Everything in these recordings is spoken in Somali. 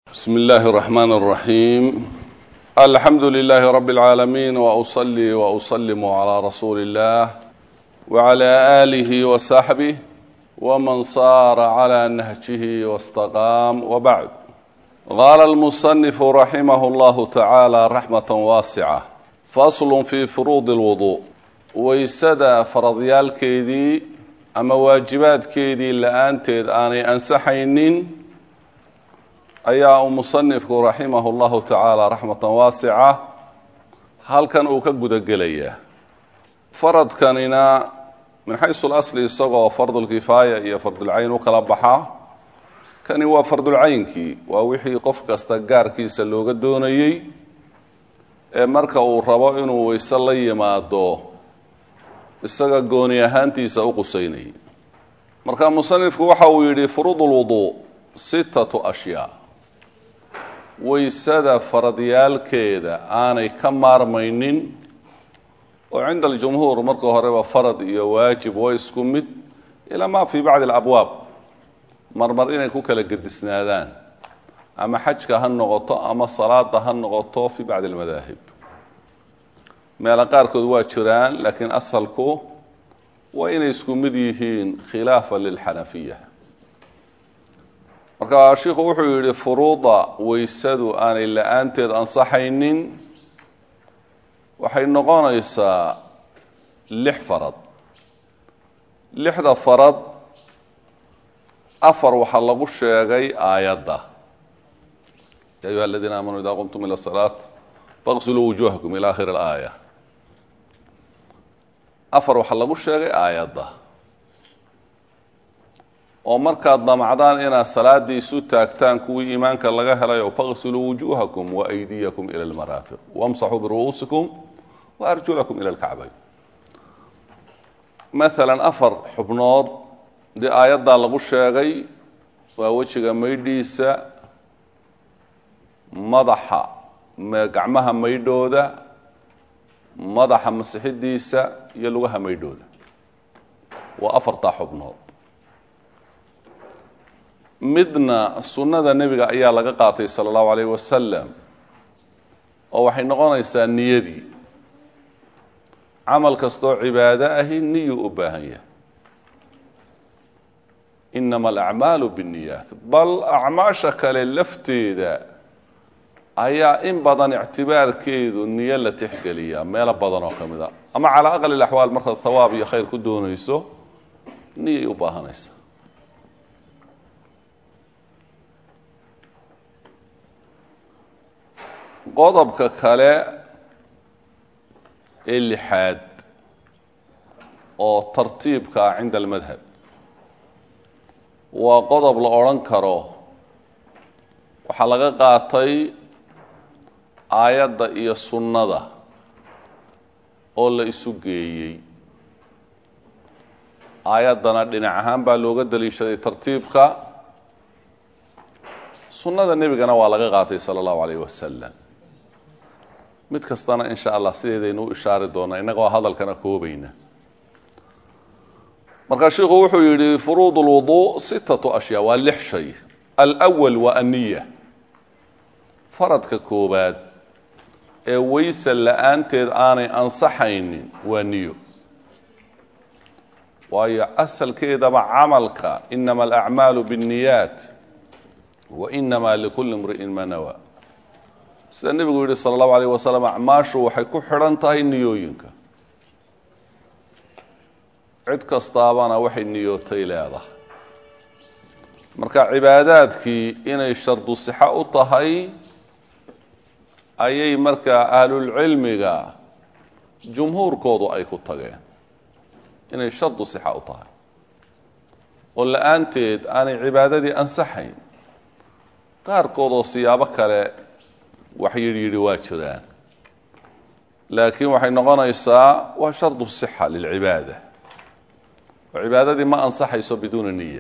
بسم الله الرحمن الرحيم الحمد لله رب العالمين وأصلي وأسلم على رسول الله وعلى آله وصحبه ومن صار على نهجه واستقام وبعد. قال المصنف رحمه الله تعالى رحمة واسعة فصل في فروض الوضوء ويسدى فرضيال كيدي أما واجبات كيدي لأنتد آني أنسحينين ayaa uu musanifku raximahullahu tacaala raxmatan waasica halkan uu ka guda gelayaa faradkanina min xaysu lasli isagoo fardulkifaaya iyo fardulcayn u kala baxaa kani waa fardulcaynkii waa wixii qof kasta gaarkiisa looga doonayey ee marka uu rabo inuu weyse la yimaado isaga gooni ahaantiisa u qusaynayay. marka musanifku waxa uu yidhi furuudulwuduu 6 ashyaa waysada faradyaalkeeda aanay ka maarmaynin oo cinda aljumhuur marka horeba farad iyo waajib waa isku mid ilaa ma fii bacdi alabwaab marmar inay ku kala gedisnaadaan ama xajka ha noqoto ama salaada ha noqoto fii bacdi almadaahib. meelo qaarkood waa jiraan laakiin asalku waa inay isku mid yihiin khilaafa lilxanafiya. marka sheekhu wuxuu yidhi furuuda waysadu aanay la-aanteed ansaxaynin waxay noqonaysaa 6 farad. 6da farad 4 waxaa lagu sheegay aayadda yaa ayuha aladiina aamanuu idaa qumtum ila salaat faqsiluu wujuuhakum ila akhiri alaaya. 4 waxaa lagu sheegay aayadda oo markaad damacdaan inaad salaadii isu taagtaan kuwii iimaanka laga helayo faqsiluu wujuuhakum waaydiyakum ila almaraafiq wamsaxuu biru'uusikum waarjulakum ila alkacbayn. maalan 4 xubnood dee aayaddaa lagu sheegay waa wejiga maydhiisa, madaxa gacmaha maydhooda, madaxa masixidiisa iyo lugaha maydhooda. waa 4taa xubnood. midna sunnada nebiga ayaa laga qaatay sala allahu calayh wasalam oo waxay noqonaysaa niyadii. camal kastoo cibaado ahi niyuu u baahan yahay. inama alacmaalu binniyaat, bal acmaasha kale lafteeda ayaa in badan ictibaarkeedu niyo la tixgeliyaa meelo badan oo ka mid a, ama calaa aqali alaxwaal markaad hawaab iyo khayr ku doonayso niyay u baahanaysa. qodobka kale ee 6aad oo tartiibka ah cinda almadhab waa qodob la odhan karo waxaa laga qaatay aayadda iyo sunnada oo la isu geeyey. aayaddana dhinac ahaan baa looga daliishaday tartiibka, sunnada nebigana waa laga qaatay sala allahu calayh wasalam. mid kastana in sha allah sideedaynu u ishaari doonaa innagoo hadalkana koobayna. markaa sheikhu wuxuu yidhi furuud اlwuduu 6 ashyaa waa 6 shay. alأwal waa anniya. faradka koobaad ee weysa la-aanteed aanay ansaxaynin waa niyo. waayo asalkeedaba camalka inama alacmaalu biاnniyaat wa inama likuli imri'in ma nawa. sida nebigu yidhi sala allahu alayh wasalam acmaashu waxay ku xidhan tahay niyooyinka. cid kastaabana waxay niyootay leedahay. marka cibaadaadkii inay shardu sixo u tahay ayay markaa ahlulcilmiga jumhuurkoodu ay ku tageen inay shardu sixa u tahay oo la-aanteed aanay cibaadadii ansaxayn. qaarkood oo siyaabo kale wax yidhi waa jiraan, laakiin waxay noqonaysaa waa shardu sixa lilcibaada oo cibaadadii ma ansaxayso biduuna niya.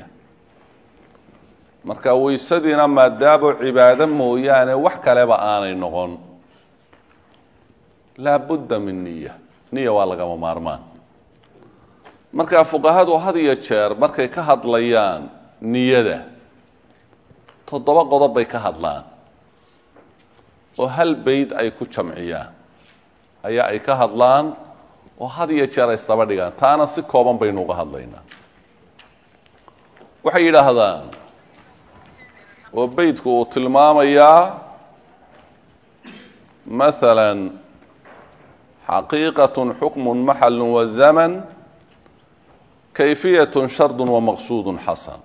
marka weysadiina maadaabo cibaado mooyaane wax kaleba aanay noqon laabudda min niya waa lagama maarmaan. marka fuqahadu had iyo jeer markay ka hadlayaan niyada 7 qodob bay ka hadlaan. oo hal bayd ay ku jamciyaan ayaa ay ka hadlaan oo had iyo jeer ay isdaba dhigaan. taana si kooban baynu uga hadlaynaa. waxay yidhaahdaan oo baydku uu tilmaamayaa مثلا حقيقة حكم محل وزمن كيفية شرط ومقصود حسن.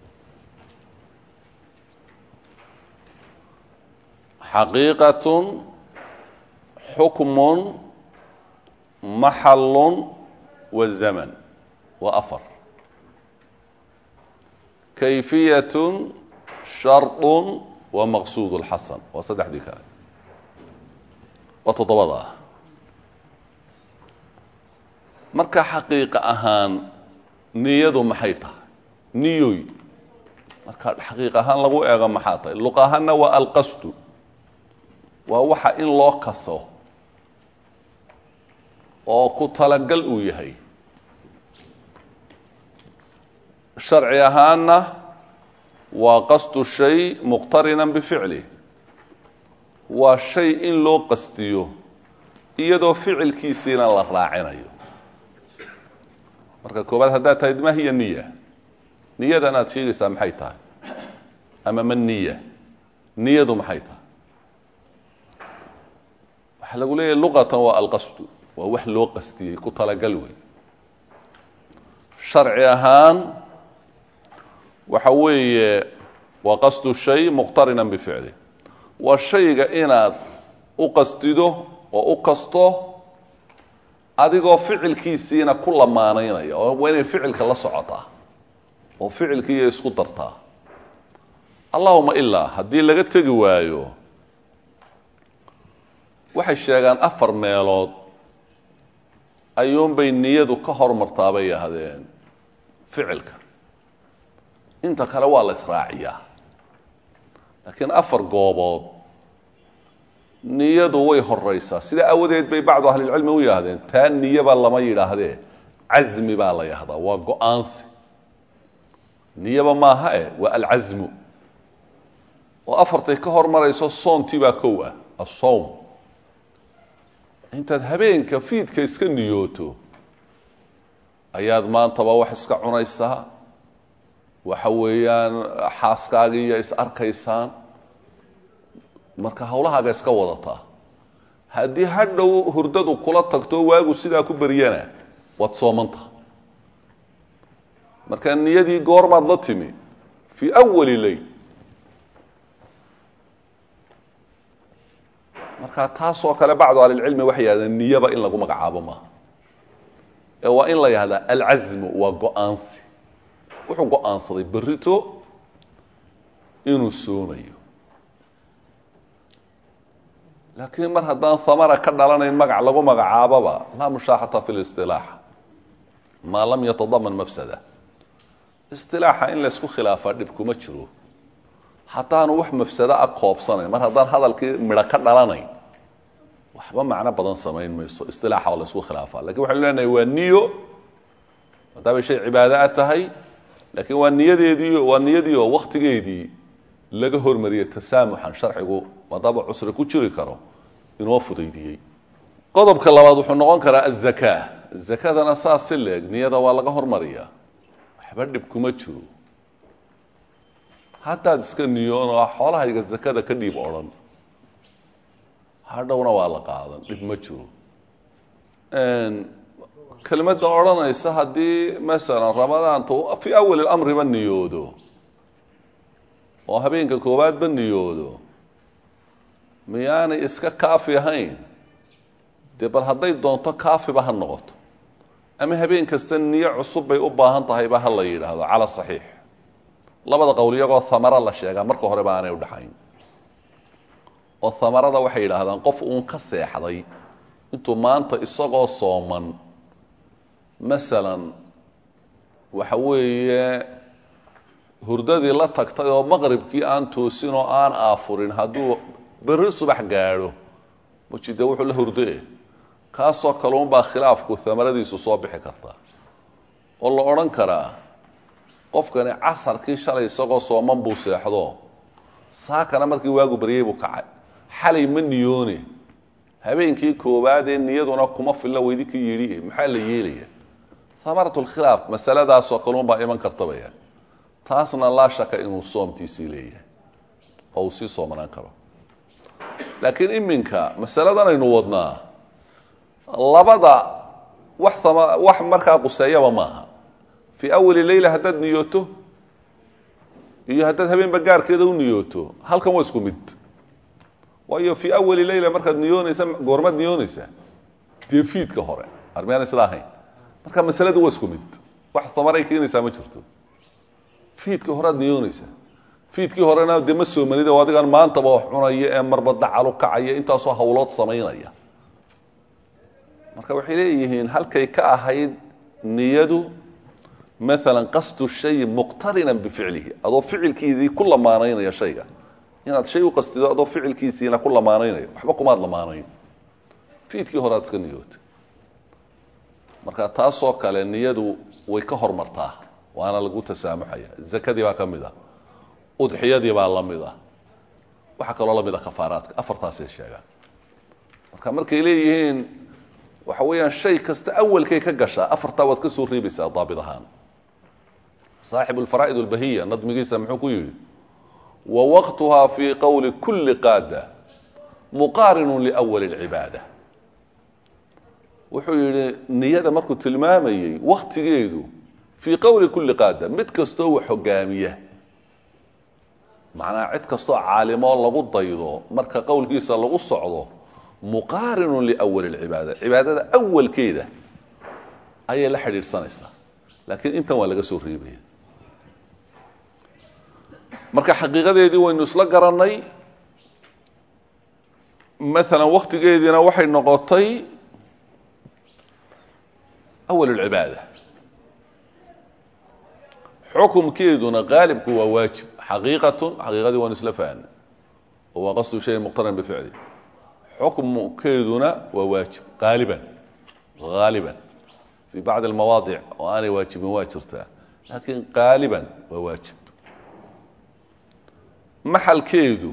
حقيقة حكم محل والزمن وأفر. كيفية شرط ومقصود الحسن وصدح دي كلام وتضبطها. marka xaqiiqa ahaan niyadu maxay tahay? niyoy marka xaqiiqa ahaan lagu eego maxay tahay? luqa ahaanna waa alqasdu, waa waxa in loo kaso oo ku talagal uu yahay. sharci ahaanna waa qasdu shay muqtarinan bificli, waa shay in loo qastiyo iyadoo ficilkiisiina la raacinayo. marka koobaad haddaad tahay ma hiya niya, niyadan aad sheegaysaa maxay tahay? ama ma niya, niyadu maxay tahay? waxaa lagu leeyahay luqatan waa alqasdu, waa wax loo qastiyey, ku talagal wey. sharci ahaan waxa weeye waa qasdu shay muqtarinan bificli, waa shayga inaad u qastido oo u kasto adigoo ficilkiisiina ku lamaanaynaya, oo waa inay ficilka la socotaa oo ficilkiiyo isku dartaa. allahuma ilaa haddii laga tegi waayo, waxay sheegaan 4 meelood ayuunbay niyadu ka hormartaa bay yahdeen ficilka. inta kale waa la israaciyaa, laakiin 4 goobood niyadu way horeysaa. sida awadeed bay bacdu ahlilcilmi u yidhahdeen taa niyaba lama yidhaahdee casmi baa la yahdaa, waa go-aansi. niyaba maaha waa alcasmu. oo 4tay ka hormarayso soontii baa kow ah, asowm. intaad habeenka fiidka iska niyooto ayaad maantaba wax iska cunaysaa, waxa weeyaan xaaskaagii iyo is arkaysaan, marka hawlahaaga iska wadataa. haddii hadhow hurdadu kula tagto waagu sidaa ku baryana waad soomanta. marka niyadii goormaad la timi? fii awali leyl. marka taasoo kale bacdu ahlilcilmi waxay yidhahdeen niyaba in lagu magacaabo maaha, ee waa in la yihahdaa alcasmu, waa go-aansi. wuxuu go-aansaday berrito inuu soomayo. laakiin mar haddaan hamara ka dhalanayn magac lagu magacaababa laa mushaaxata fi listilaax maa lam yatadaman mafsada. istilaaxa in laysku khilaafaa dhib kuma jiro haddaanu wax mafsado a koobsanayn. mar haddaan hadalkii midho ka dhalanayn waxba macno badan samayn mayso istilaaxa oo laysku khilaafaa. lakin waxaynu leenahay waa niyo, haddaabay shay cibaado a tahay, laakiin waa niyadii oo waktigeedii laga hormariyey tasaamuxan. sharcigu maadaama cusri ku jiri karo inoo fudaydiyey. qodobka labaad wuxuu noqon karaa azakaa. zakadana saas si leeg niyada waa laga hormariyaa, waxba dhib kuma jiro. haddaad iska niyoon oo xoolahayga zakada ka dhiib odhan, hadhowna waa la qaadan, dhib ma jiro. kelmadda odhanaysa haddii masalan ramadaanta fii awali lamriba niyoodo oo habeenka koowaadba niyoodo, miyaanay iska kaafi ahayn? dee bal hadday doonto kaafiba ha noqoto, ama habeen kasta niyo cusub bay u baahan tahayba ha la yidhaahdo cala saxiix. labada qowl iyagoo hamara la sheegaa marka horeba aanay udhaxayn. oo hamarada waxay yidhaahdaan qof uun ka seexday intuu maanta isagoo sooman masalan waxa weeye hurdadii la tagtay oo maqribkii aan toosin oo aan aafurin, hadduu berri subax gaadho mujide wuxuu la hurde. kaasoo kale unbaa khilaafku hamaradiisu soo bixi kartaa oo la odhan karaa qofkani casarkii shalay isagoo sooman buu seexdo, saakana markii waagu baryey buu kacay, xalay ma niyoone habeenkii koobaad ee niyaduna kuma filla weydi ka yidhi maxaa la yeelaya samaratu lkhilaaf masaladaasoo kaluun baa iman kartabaya taasna laa shaka inuu soomtiisii leeyahay oo uu sii soomanaan karo laakiin iminka masaladan aynu wadnaa labada wax markaa quseeyaba maaha fii awali leyla haddaad niyooto iyo haddaad habeenba gaarkeeda u niyooto halkan waa isku mid waayo fii awali leyla markaad niyoonaysa goormaad niyoonaysaa dee fiidka hore armiyaana sidaa ahayn marka masaladu waa isku mid wax tamaray keenaysaa ma jirto fiidka horead niyoonaysaa fiidkii horena dee ma soomanida oo adigan maantaba wax cunaya ee marba dacalu kacaya intaasoo hawlood samaynaya marka waxay leeyihiin halkay ka ahayd niyadu maalan qasdu shay muqtarinan bificlihi adoo ficilkiisii ku lamaanaynaya shayga inaad shay u qastido adoo ficilkiisiina ku lamaanaynayo waxba kumaad lamaanayn fiidkii horead iska niyooto marka taasoo kale niyadu way ka hormartaa waana lagu tasaamuxaya zakadii baa ka mid ah udxiyadii baa la mid ah waxaa kaloo la mid ah kafaaraadka afartaasay sheegaan marka markay leeyihiin waxa weeyaan shay kasta awalkay ka gashaa afartaa waad ka soo reebaysaa daabid ahaan saaxibu alfaraa'id albahiya nadmigiisa muxuu ku yidhi wawaqtuhaa fii qowli kulli qaada muqaarinu liwali alcibaada wuxuu yidhi niyada markuu tilmaamayey waktigeedu fii qowli kulli qaada mid kastoo wax hogaamiya macnaha cid kastoo caalimoo lagu daydo marka qowlkiisa lagu socdo muqaarinu liwali alcibaada cibaadada awalkeeda ayay la xidhiidhsanaysaa laakiin intan waa laga soo reebaya marka xaqiiqadeedii waynu isla garannay maalan waktigeediina waxay noqotay awal alcibaada xukumkeeduna qaalibku waa waajib xaqiiqadii waanu isla fahanay oo waa qasdu shay muqtaran bificli xukmkeeduna waa waajib haaliban fii bacdi almawaadic oo aanay waajibin waa jirtaa laakiin qaaliban waa waajib maxalkeedu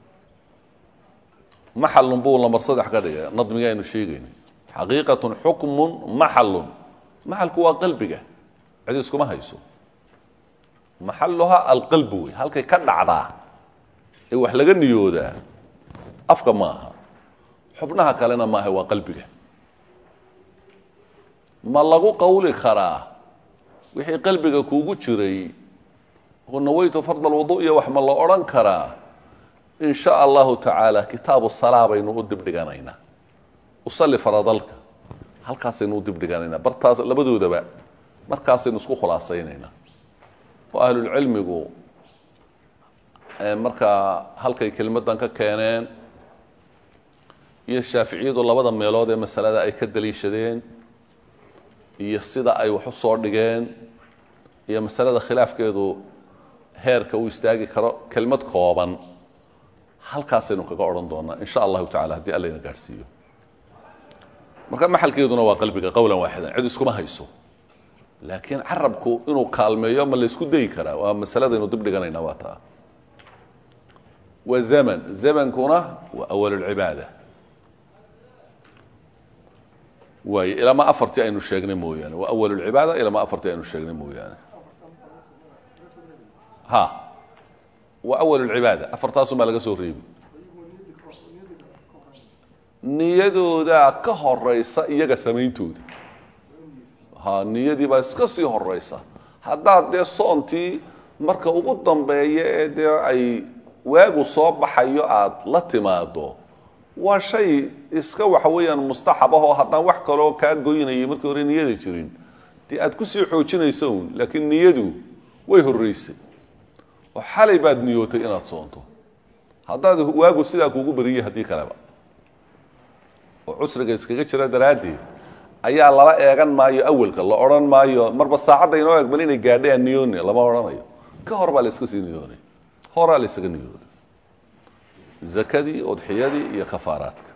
maxalun buu lamar saddex ka dhigay nadmiga aynu sheegayna xaqiiqatun xukmun maxalun maxalku waa qalbiga cid iskuma hayso maxaluha alqalbi wey halkay ka dhacdaa ee wax laga niyoodaa afka maaha xubnaha kalena maaha waa qalbiga ma lagu qawli karaa wixii qalbiga kuugu jiray oo nawaytu fard alwudu iyo wax ma la odhan karaa in sha allahu tacaala kitaabu salaa baynu u dibdhiganaynaa usalli faradalka halkaasaynu u dibdhiganaynaa bartaas labadoodaba markaasaynu isku khulaasaynaynaa oo ahlulcilmigu markaa halkay kelmaddan ka keeneen iyo shaaficiyadu labada meelood ee masalada ay ka daliishadeen iyo sida ay wax u soo dhigeen iyo masalada khilaafkeedu heerka uu istaagi karo kelmad kooban halkaasaynu kaga odhan doonaa in sha allahu tacala haddii allayna gaadhsiiyo marka maxalkeeduna waa qalbiga qowlan waaxidan cid iskuma hayso laakiin carabku inuu kaalmeeyo ma laysku dayi karaa waa masaladaynu dib dhiganayna waa taa wa zamankuna waa awal alcibaada waay ilama afartii aynu sheegnay mooyaane waa awal alcibaada ilama afartii aynu sheegnay mooyaane ha waa awal alcibaada afartaasun baa laga soo reebi niyadoodaa ka horaysa iyaga samayntooda ha niyadii baa iska sii horaysa haddaad dee soontii marka ugu dambeeya ee dee ay waagu soo baxayo aada la timaado waa shay iska waxa weeyaan mustaxab ah oo haddaan wax kaloo kaa goynayay markii hore niyada jirin dee aad kusii xoojinaysa un laakiin niyadu way horraysay oo xalay baad niyootay inaad soonto haddaad waagu sidaa kuugu bariyay haddii kaleba oo cusriga iskaga jira daraaddeed ayaa lala eegan maayo awalka la odhan maayo marba saacadda inoo eeg bal inay gaadhay aan niyoone lama odhanayo ka hor baa la iska sii niyoonay horaa la isaga niyooday zakadii udxiyadii iyo kafaaraadka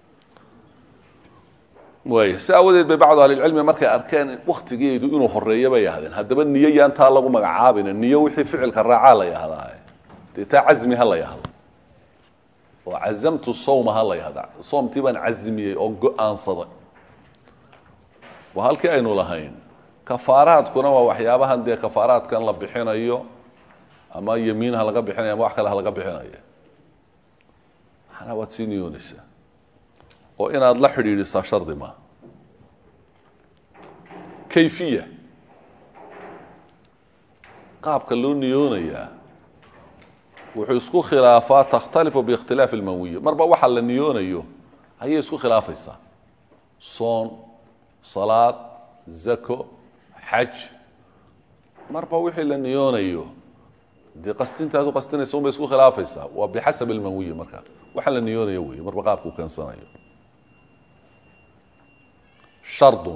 waay si aawadeed bay bacdu ahlilcilmi markay arkeen waktigeedu inuu horeeyo bay yahdeen haddaba niyo yaan taa lagu magacaabin niyo wixii ficilka raacaa la yahdaa dee taa casmi ha la yahdo وعزمت الصوم هلا يهدع صوم تبان عزمي أو أنصدق وهل كأنه لهين كفارات كنا وحيابها عندي كفارات كان لبحين أيوه أما يمينها لقى بحين أما وحكلها لقى بحين أيوه أنا واتسيني يونسة وإن أضل حريري شرط ما كيفية قاب كلون نيونية وحيسكو خلافات تختلف باختلاف المنوية مربا وحل النيونيو هي يسكو خلافيسا صون صلاة زكو حج مربا وحي النيونيو دي قستين تاتو قستين يسوم يسكو خلافيسا وبحسب المنوية مركا وحل النيونيو مربا قابكو كان صنايو شرط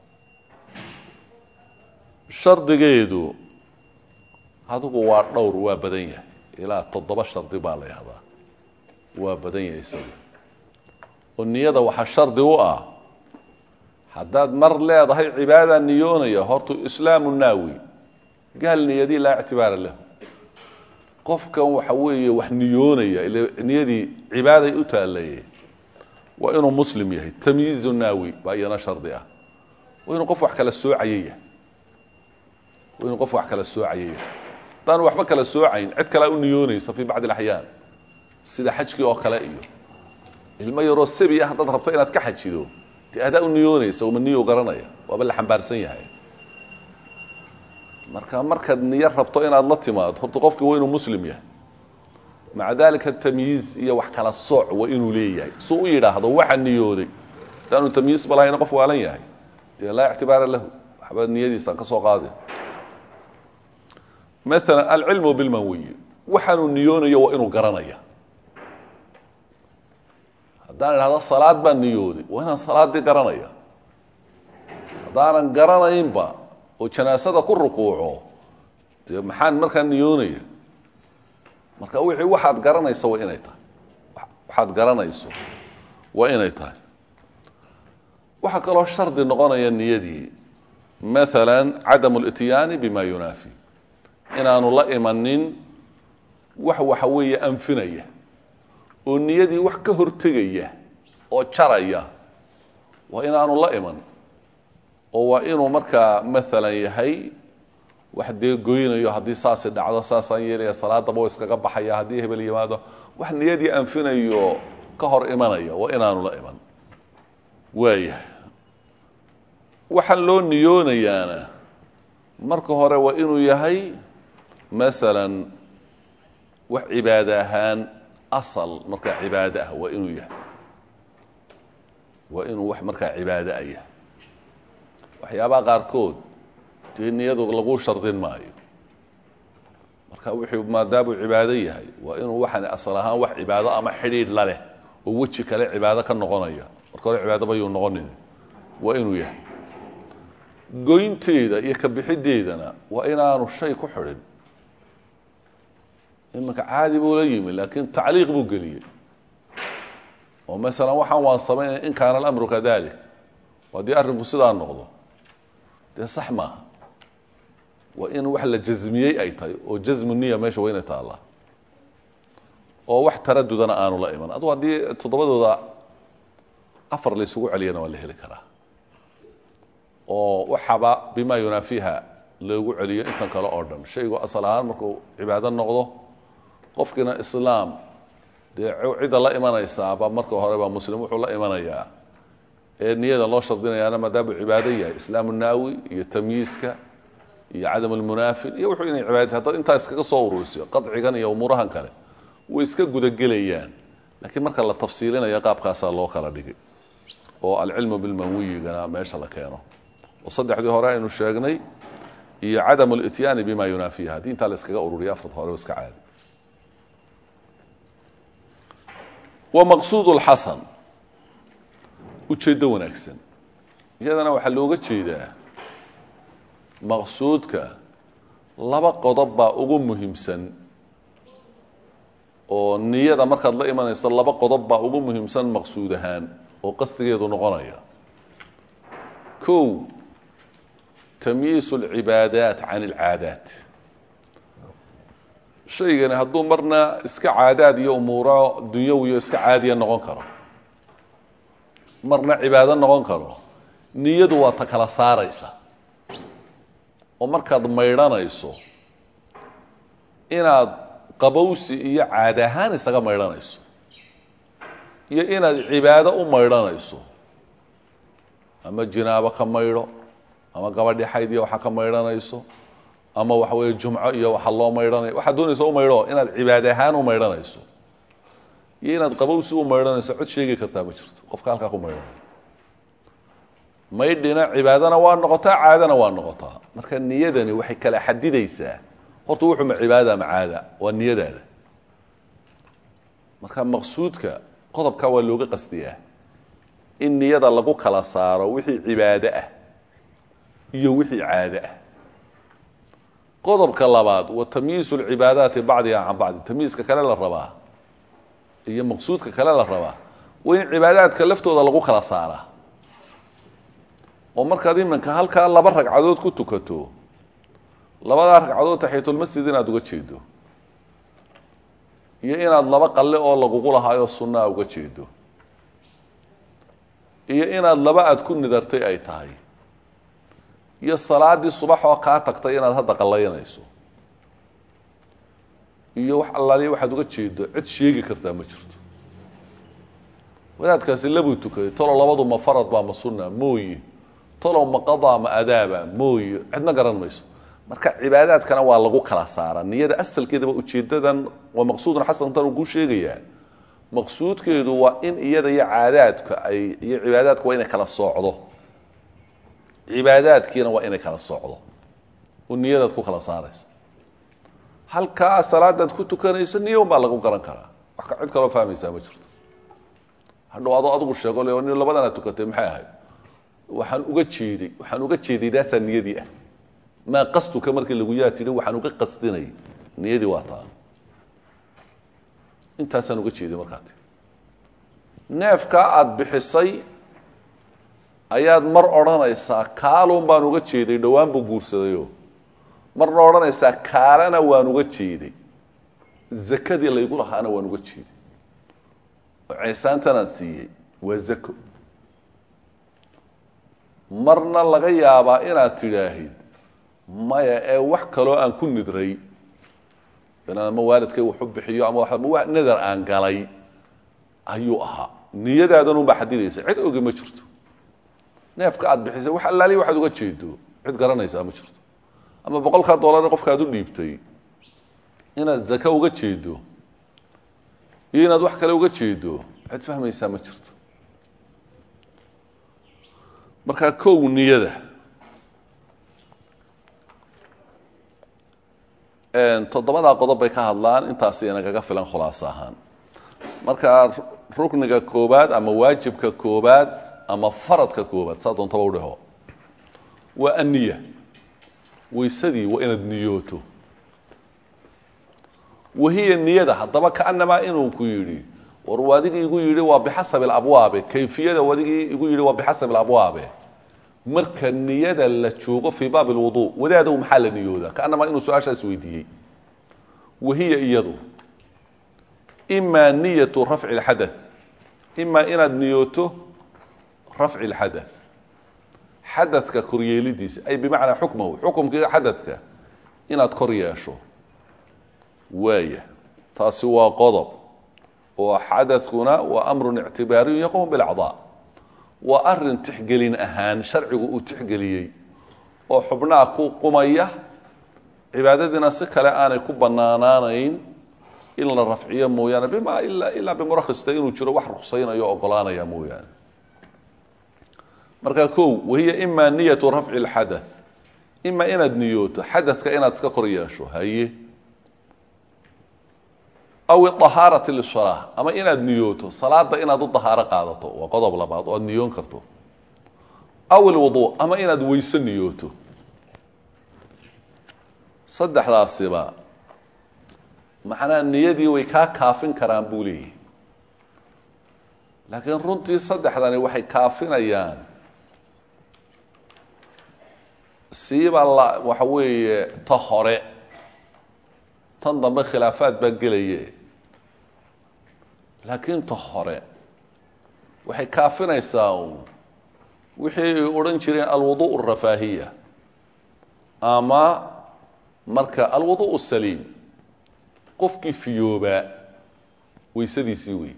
شرط جيدو هذا هو دور وبدنيه إلى 7 شرط بالي هذا وبدنيه يسوي والنية وحا الشرط هو حداد مر لا ضهي عبادة نيونية هرتو إسلام الناوي قال نيدي لا اعتبار له قفك وحوية وحنيونية اللي نيدي عبادة يتاليه وإنه مسلم يهي تمييز الناوي بأينا شرطيه وإنه قف وحكى للسوعية وإنه قف وحكى للسوعية دان وحبا كلا سوعين عد كلا نيونيس في بعض الأحيان سيدا حجكي أو كلا إيو ilmo yaroo sabi ah dad rabto inaad ka xajido adaa u niyoonayso uma niyo garanaya waa bal xambaarsan yahay markaad niyo rabto inaad la timaado horta qofku waa inuu muslim yahay maca dalika tamyiz iyo wax kala sooc waa inuu leeyahay soo u yiraahdo waxa niyooday taanu tamyiz balaayna qof waalan yahay la i'tibaar lahu waxba niyadiisa ka soo qaaday مثلا العلم بالمنوي وحنو نيونيو وانو غرانيا هذا هذا صلاه بان نيودي وانا صلاه دي غرانيا هذا غراناين با او جنازada ku rukuuco maxaan marka niyoonaya marka wixii waxaad garanayso waa inay tahay waxaad garanayso waa inay tahay waxa kale oo shardi noqonaya niyadii مثلا عدم الاتيان بما ينافي inaanu la imanin waxa weeye anfinaya oo niyadii wax ka hortagaya oo jaraya waa inaanu la iman oo waa inuu marka mesela yahay wax de gooynayo hadii saas dhacdo saasan yeelaya salaada boo iskaga baxaya hadii hebel yimaado wax niyadii anfinayo ka hor imanaya waa inaanu la iman waaya waxa loo niyoonayaana marka hore waa inuu yahay مثلا وعبادهان اصل marka cibaada ah waa inuu yahay waa inuu wax marka cibaada ah waxyaaba qaar kood diiniyadu lagu shardin maayo marka wixii maadaama cibaada yahay waa inuu waxan asal ahaan wax cibaado ama xiriir la leh oo waji kale cibaado ka noqonaya marka hore cibaado bay noqonin waa inuu yahay goynteeda iyo ka bixideedana waa inaanu shay ku xirin إنك عادي بولا يمي لكن تعليق بوقليه ومثلا وحن وانصمين إن كان الأمر كذلك ودي أرب صدا النقضة دي صح ما وإن وحل جزمية أي طيب وجزم النية ماشي وين تعالى وواحد تردد أنا ولا إيمان أدوى دي تضبط ذا أفر لي سوق علينا ولا هلك له وحبا بما ينافيها لو عليه أنت كلا أردن شيء أصلها مركو عبادة النقضة qofkina islaam cida la imanaysa ba marka hore ba muslim wuxuu la imanayaa niyada loo shardinayaana maadaama cibaado yahay islaam naawi iyo tamyiiska iyo cadam almunaafi iyo wuxuu inay cibaado hadda inta iskaga soo ururisiyo qadcigan iyo umurahan kale way iska guda gelayaan laakiin marka la tafsiilinayo qaabkaas loo kala dhigay oo al-ilm bil manwiyigana meesha la keeno oo saddexdii hore aynu sheegnay iyo cadam al-ityan bima yunafiha diinta la iskaga ururiyo afrad hore iska caadi ومقصود الحسن ujeedo wanaagsan iyadana waxa looga jeedaa maqsuudka laba qodob baa ugu muhiimsan oo niyada markaad la imanayso laba qodob baa ugu muhiimsan maqsuud ahaan oo qasdigeedu noqonaya kow tamyiiz al-ibaadaat 'an al-'aadaat shaygani hadduu marna iska caadaad iyo umuuro dunyawiyo iska caadiya noqon karo marna cibaado noqon karo niyadu waa ta kala saaraysa oo markaad maydhanayso inaad qabowsi iyo caadi ahaan isaga maydhanayso iyo inaad cibaado u maydhanayso ama jinaabo ka maydho ama gabadhi xayd iyo waxa ka maydhanayso ama waxa weeye jumco iyo waxa loo maydhanayo waxaad doonayso u maydho inaad cibaado ahaan u maydhanayso iyo inaad qabowsi u maydhanayso cod sheegi kartaa ma jirto qofka halkaa ku maydhanayo maydhina cibaadana waa noqotaa caadana waa noqotaa marka niyadani waxay kala xadidaysaa horta wuxuu ma cibaada ama caada waa niyadaada marka maqsuudka qodobka waa looga qasdiyaa in niyada lagu kala saaro wixii cibaado ah iyo wixii caado ah qodobka labaad wa tamyiizu lcibaadaati bacdiha can bacdi tamyiiska kale la rabaa iyo maqsuudka kale la rabaa waa in cibaadaadka laftooda lagu kala saaraa oo markaad imanka halkaa 2 ragcadood ku tukato 2 ragcadood taxiyatulmasjid inaad uga jeedo iyo inaad 2 qalle oo lagugu lahaayo sunnaa uga jeedo iyo inaad 2 aad ku nidartay ay tahay iyo salaadii subax oo ka tagtay inaad hadda qallaynayso iyo wax allaaliye waxaad uga jeedo cid sheegi kartaa ma jirto wadaadkaasi labuu tukay tolo labadu ma farad baa ma sunna mooyi tolo ma qadaa ma adaaba mooyi cidna garan mayso marka cibaadaadkana waa lagu kala saaraa niyada asalkeedaba ujeedadan waa maqsuudun xasan tan uu sheegayaa maqsuudkeedu waa in iyada iyo caadaadka ay iyo cibaadaadku waa inay kala soocdo cibaadaadkiina waa inay kala socdo oo niyadaad ku kala saaraysa halkaa salaadaad ku tukanayso niyo baa lagu garan karaa wax ka cid kale fahmaysa ma jirto hadhow adigu sheego leeyo in labadana tukatay maxay ahayd waxaan uga jeeday daasa niyadii ah ma qastuka markii lagu yaatiri waxaan uga qasdinay niyadii waa taa intaasaan uga jeeday markaati neefka aad bixisay ayaad mar odhanaysaa kaalun baan uga jeeday dhowaan buu guursadayo marna odhanaysaa kaalana waan uga jeeday zakadii laygu lahaana waan uga jeeday oo ciisaantanaan siiyey waa zako marna laga yaabaa inaad tidhaahid maya ee wax kaloo aan ku nidray inaan ama waalidkay wuxu bixiyo ama nadar aan galay ayuu ahaa niyadaadan unbaa xadidaysa cid ogi ma jirto neefka aad bixisay wax allaaliya waxaad uga jeedo cid garanaysaa ma jirto ama $100 qofka aad u dhiibtay inaad zaka uga jeedo iyo inaad wax kale uga jeedo cid fahmaysaa ma jirto marka kow niyada toddobada qodob bay ka hadlaan intaas inagaga filan khulaas ahaan marka rukniga koobaad ama waajibka koobaad ama faradka koobaad saa doontaba u dhaho waa aniya waysadii waa inaad niyooto wahiya niyada haddaba kaanamaa inuu ku yidhi war wadigii igu yidhi waa bixasab alabwaabe kayfiyada wadigii igu yidhi waa bixasab alabwaabe marka niyada la joogo fii baab alwudu wadaadow maxaa la niyoodaa kaanamaa inuu su-aashaas weydiiyey wahiya iyadu imaa niyatu rafci alxadath imaa inaad niyooto rafci alxadath xadadka koryeelidiisa ay bimacnaa xukmahu xukumkii xadadka inaad kor yeesho waaya taasi waa qodob oo xadadkuna waa amrun ictibaariyun yaqumu bilacdaa waa arin tixgelin ahaan sharcigu uu tixgeliyey oo xubnaha ku qumaya cibaadadiina si kale aanay ku banaanaanayn in la rafciyo mooyaane bima ilaa bimurakhista inuu jiro wax ruqsaynayo o ogolaanaya mooyaane marka kow wahiya ima niyatu rafci alxadath ima inaad niyooto xadadka inaad iska kor yeesho haye aw iطahaarati lisalaa ama inaad niyooto salaada inaad u dahaaro qaadato waa qodob labaad oo aad niyoon karto aw ilwudu ama inaad weyse niyooto saddexdaasiba macnaa niyadii way kaa kaafin karaan buu leeyahy laakiin runtii saddexdani waxay kaafinayaan siiba waxa weeye ta tan dambe khilaafaad baa gelaye laakiin ta hore waxay kaafinaysaa wixii ay odhan jireen alwudu' arafaahiya ama marka alwudu' saliim qofkii fiyoobaa weysadiisii wey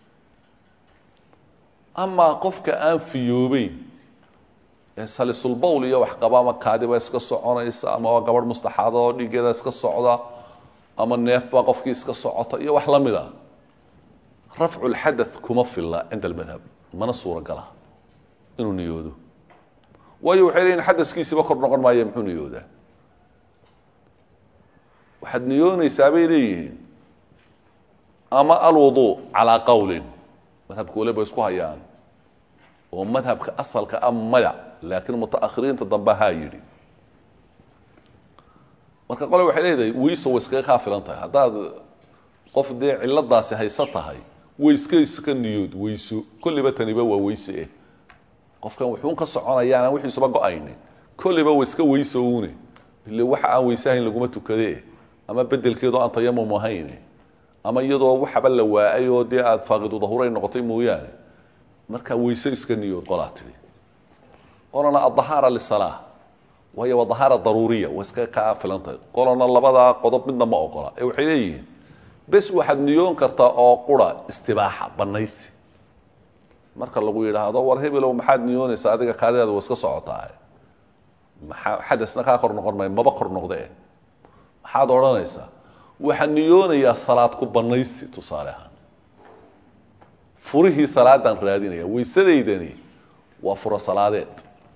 ama qofka aan fiyoobeyn ee salisulbowl iyo wax qaba ama kaadiba iska soconaysa ama waa gabadh mustaxaado oo dhiiggeeda iska socda ama neefba qofkii iska socota iyo wax la mid a rafcu lxadath kuma filla cinda almadhab mana suura gala inuu niyoodo waayo waxay leeyihin xadaskiisiiba kor noqon maayo muxuu niyoodaa waxaad niyoonaysaa bay leeyihiin ama alwudu' calaa qowlin madhabka waliba bay isku hayaan oo madhabka asalka a maya laakiin mutaakhiriinta dambe haa yidhi marka qole waxay leedahay weyso way iskaga kaa filan tahay haddaad qof dee ciladaasi haysa tahay wayska niyood weyso kolliba taniba waa weyse qofkan wuxuun ka soconayaan aan wixiisuba go-aynin kolliba waa iska weyso uune ile waxa aan weysahayn laguma tukade ama bedelkeedoo aan tayamum ahayn ama iyadoo waxaba la waayay oo dee aada faaqidu dahuray noqotay mooyaane markaa weyse iska niyood qolaa tidhi qolana adahaara lisalaa waayo waa dahaara daruuriya waa iska kaa filan tahay qolana labadaa qodob midna ma ogola ee waxay leeyihiin bes waxaad niyoon kartaa oo qura istibaaxa banaysi marka lagu yidhaahdo war hebelow maxaad niyoonaysaa adiga kaadidaada waa iska socotaa maxaa xadasna kaa kor noqon maayo maba kor noqde maxaad odhanaysaa waxaan niyoonayaa salaad ku banaysi tusaale ahaan furihii salaadaan raadinaya weysadaydani waa furo salaadeed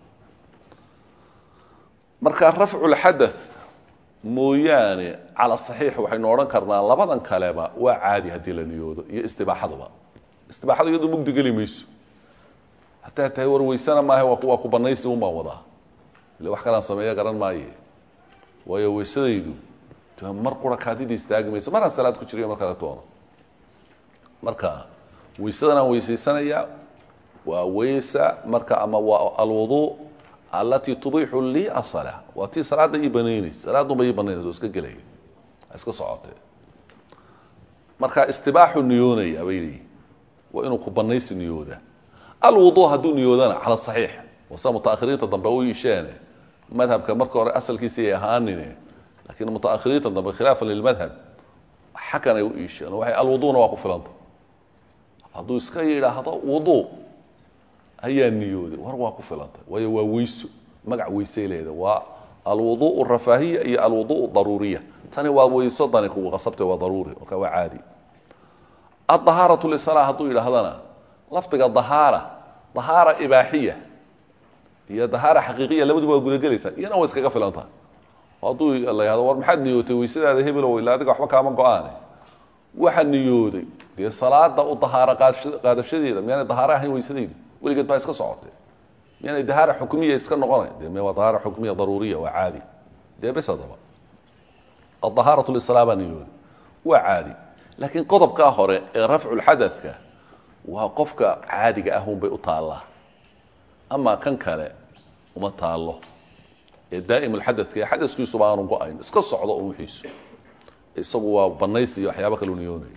marka rafcu lxadath mooyaane cala saxiix waxaynu odhan karnaa labadan kaleba waa caadi haddii la niyoodo iyo istibaaxaduba istibaaxadu iyadu mugdi geli mayso hataa tahay war weysana maaha waa ku banaysi un baan wadaa ile wax kalaan sameeya garan maaye waayo weysadaydu mar qura kaadida istaagi mayso maraan salaad ku jiriyo mar kale toono marka weysadan aan weysaysanayaa waa weysa marka ama waa alwudu' alati tubixu lii asala waa tii salaada ii banaynaysa salaadunba ii banaynaysa oo iska gelaya iska socotee marka istibaaxu niyoonaya bay leeyihin waa inuu ku banaysi niyooda alwudu' hadduu niyoodana cala saxiix wasa mutaakhiriinta dambe u iisheene madhabka marka hore asalkiisi ay ahaanine laakiin mutaakhiriinta dambe khilaafan lilmadhab xakan ay u iisheen waxay alwudu'na waa ku filanta hadduu iska yidhaahdo wudu' ayaa niyooday war waa ku filanta waayo waa weyso magac weysay leeda waa alwudu' arafaahiya iyo alwudu' daruuriya tani waa weyso dani kugu qasabtay waa daruuri marka waa caadi adahaaratu lisalaa hadduu yidhaahdana lafdiga dahaara ibaaxiya iyo dahaara xaqiiqiya labaduba waa gudagelaysaa iyana waa iskaga filantaha hadduu la yihahdo war maxaad niyootay weysadaada hebelow ila adiga waxba kaama go-aane waxa niyooday dee salaada u dahaaro qaadashadeeda miyaanay dahaaro ahayn weysadaydu weligeed baa iska socotay miyaanay dahaara xukmiya iska noqonay dee waa dahaara xukmiya daruuriya waa caadi dee bes adaba adahaaratu lisalaa baa niyooday waa caadi laakiin qodobkaa hore ee rafcu lxadathka waa qofka caadiga ah unbay u taallaa ama kan kale uma taallo ee daa'im lxadathka ee xadaskiisuba aanu go-ayn iska socdo un wixiisu isagu waa banaysi iyo waxyaaba kaleu niyoonayo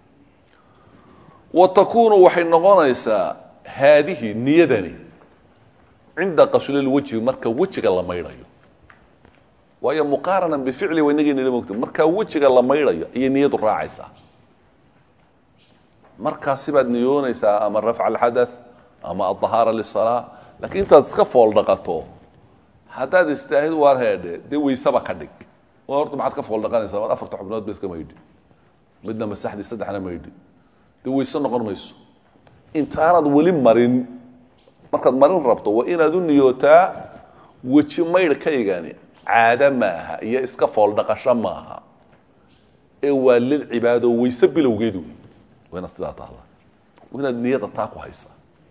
wa takuunu waxay noqonaysaa haadihi niyadani cinda qaslilwajhi marka wejiga la maydhayo waayo muqaaranan bificli waynageenila mogta markaa wejiga la maydhayo ayay niyadu raacaysaa markaasi baad niyoonaysaa ama rafca alxadath ama adahaara lisalaa laakiin intaad iska fool dhaqato haddaad istaahid waar heedhe dee weysaba ka dhig oo horta maxaad ka fool dhaqanaysaa war afarta xubnood ba iska maydhi midna masaxdii saddexna maydhi dee weyse noqon mayso intaanad weli marin markaad marin rabto waa inaad u niyootaa weji maydhkaygani caado maaha iyo iska fool dhaqasho maaha ee waa lil cibaado weyse bilowgeedu waa inaad sidaa tahda waa inaad niyada taa ku haysaa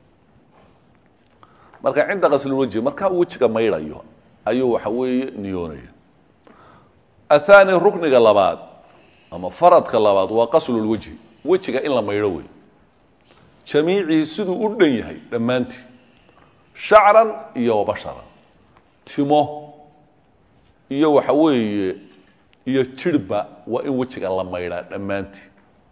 marka cinda qaslilwajhi markaa wejiga maydhayo ayuu waxa weeye niyoonaya athani rukniga labaad ama faradka labaad waa qaslulwajhi wejiga in la maydho wey jamiicii siduu u dhan yahay dhammaantii shacran iyo wabasharan timo iyo waxa weeye iyo jirba waa in wejiga la maydhaa dhammaantii